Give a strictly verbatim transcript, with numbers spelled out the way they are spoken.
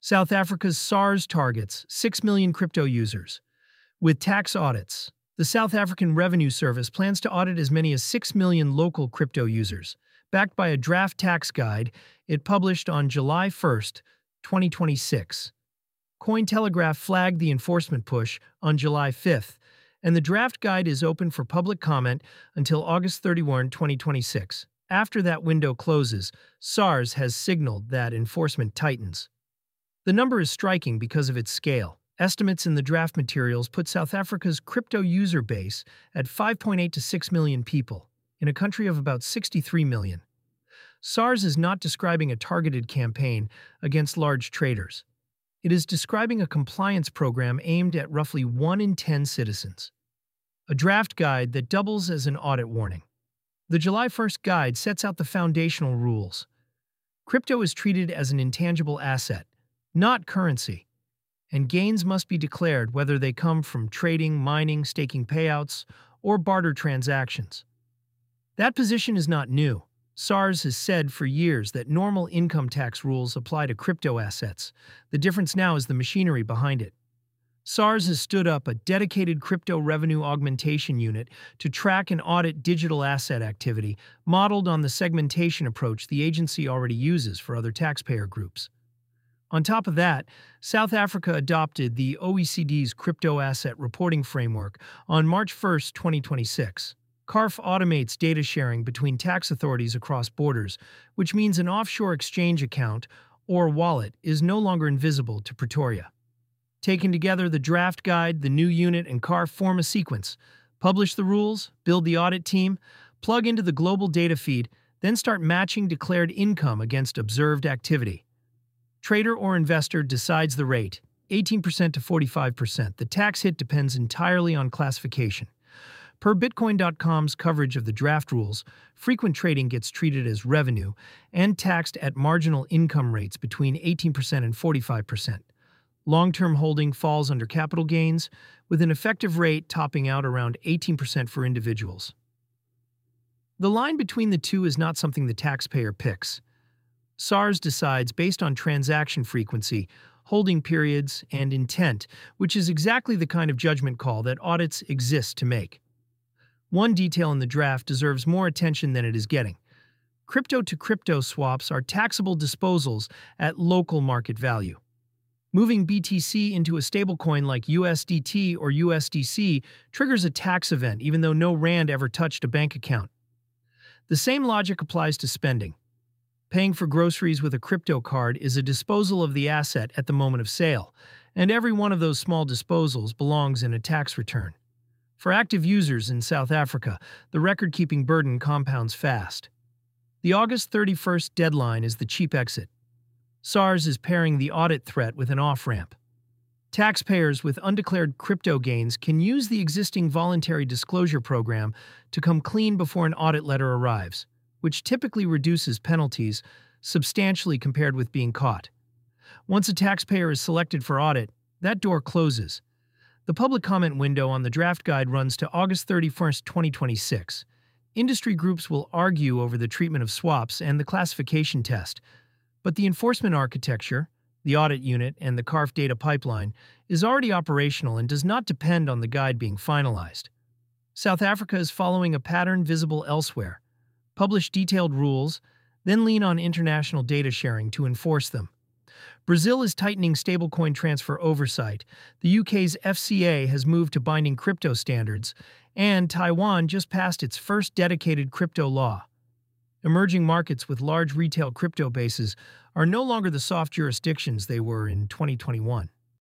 South Africa's SARS targets six million crypto users. With tax audits, the South African Revenue Service plans to audit as many as six million local crypto users. Backed by a draft tax guide it published on July first, twenty twenty-six. Cointelegraph flagged the enforcement push on July fifth, and the draft guide is open for public comment until August thirty-first, twenty twenty-six. After that window closes, SARS has signaled that enforcement tightens. The number is striking because of its scale. Estimates in the draft materials put South Africa's crypto user base at five point eight to six million people, in a country of about sixty-three million. SARS is not describing a targeted campaign against large traders. It is describing a compliance program aimed at roughly one in ten citizens. A draft guide that doubles as an audit warning. The July first guide sets out the foundational rules. Crypto is treated as an intangible asset, not currency, and gains must be declared whether they come from trading, mining, staking payouts, or barter transactions. That position is not new. SARS has said for years that normal income tax rules apply to crypto assets. The difference now is the machinery behind it. SARS has stood up a dedicated crypto revenue augmentation unit to track and audit digital asset activity, modeled on the segmentation approach the agency already uses for other taxpayer groups. On top of that, South Africa adopted the O E C D's Crypto Asset Reporting Framework on March first, twenty twenty-six. C A R F automates data sharing between tax authorities across borders, which means an offshore exchange account or wallet is no longer invisible to Pretoria. Taken together, the draft guide, the new unit, and C A R F form a sequence. Publish the rules, build the audit team, plug into the global data feed, then start matching declared income against observed activity. Trader or investor decides the rate, eighteen percent to forty-five percent. The tax hit depends entirely on classification. Per Bitcoin dot com's coverage of the draft rules, frequent trading gets treated as revenue and taxed at marginal income rates between eighteen percent and forty-five percent. Long-term holding falls under capital gains, with an effective rate topping out around eighteen percent for individuals. The line between the two is not something the taxpayer picks. SARS decides based on transaction frequency, holding periods, and intent, which is exactly the kind of judgment call that audits exist to make. One detail in the draft deserves more attention than it is getting. Crypto-to-crypto swaps are taxable disposals at local market value. Moving B T C into a stablecoin like U S D T or U S D C triggers a tax event even though no rand ever touched a bank account. The same logic applies to spending. Paying for groceries with a crypto card is a disposal of the asset at the moment of sale, and every one of those small disposals belongs in a tax return. For active users in South Africa, the record-keeping burden compounds fast. The August thirty-first deadline is the cheap exit. SARS is pairing the audit threat with an off-ramp. Taxpayers with undeclared crypto gains can use the existing voluntary disclosure program to come clean before an audit letter arrives, which typically reduces penalties substantially compared with being caught. Once a taxpayer is selected for audit, that door closes. The public comment window on the draft guide runs to August thirty-first, twenty twenty-six. Industry groups will argue over the treatment of swaps and the classification test, but the enforcement architecture, the audit unit, and the C A R F data pipeline is already operational and does not depend on the guide being finalized. South Africa is following a pattern visible elsewhere. Publish detailed rules, then lean on international data sharing to enforce them. Brazil is tightening stablecoin transfer oversight, the U K's F C A has moved to binding crypto standards, and Taiwan just passed its first dedicated crypto law. Emerging markets with large retail crypto bases are no longer the soft jurisdictions they were in twenty twenty-one.